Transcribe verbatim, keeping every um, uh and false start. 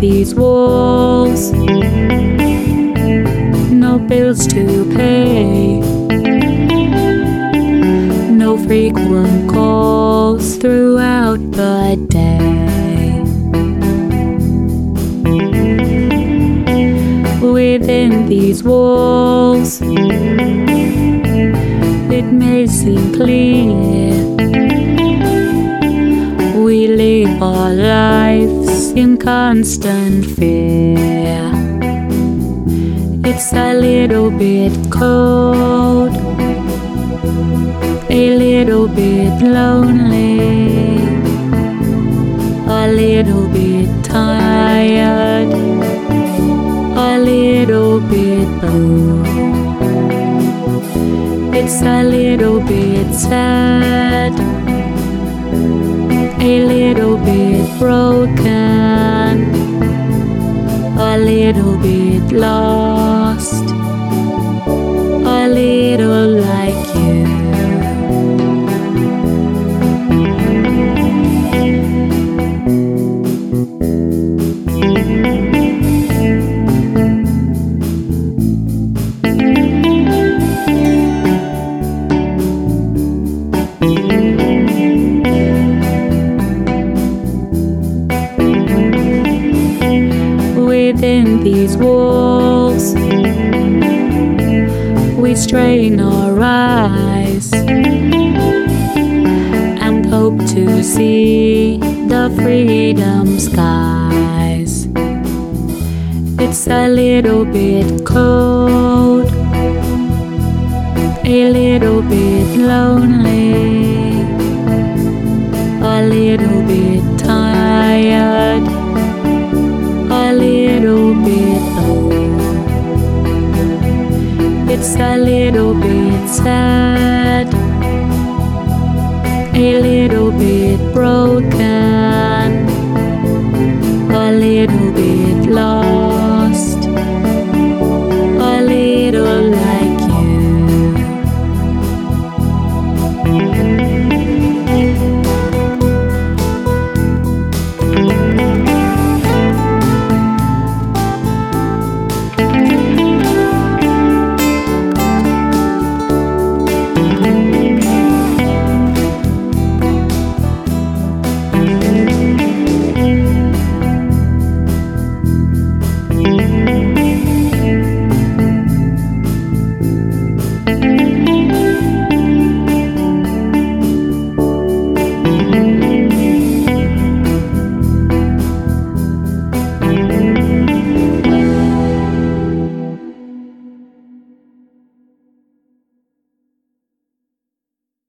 these walls, no bills to pay, no frequent calls throughout the day. Within these walls, it may seem clear we live our lives in constant fear. It's a little bit cold, a little bit lonely, a little bit tired, a little bit blue. It's a little bit sad, a little bit broken, a little bit lost, a little like you. Within these walls, we strain our eyes and hope to see the freedom skies. It's a little bit cold, a little bit lonely, a little bit tired, a little bit low. It's a little bit sad, a little bit broken, a little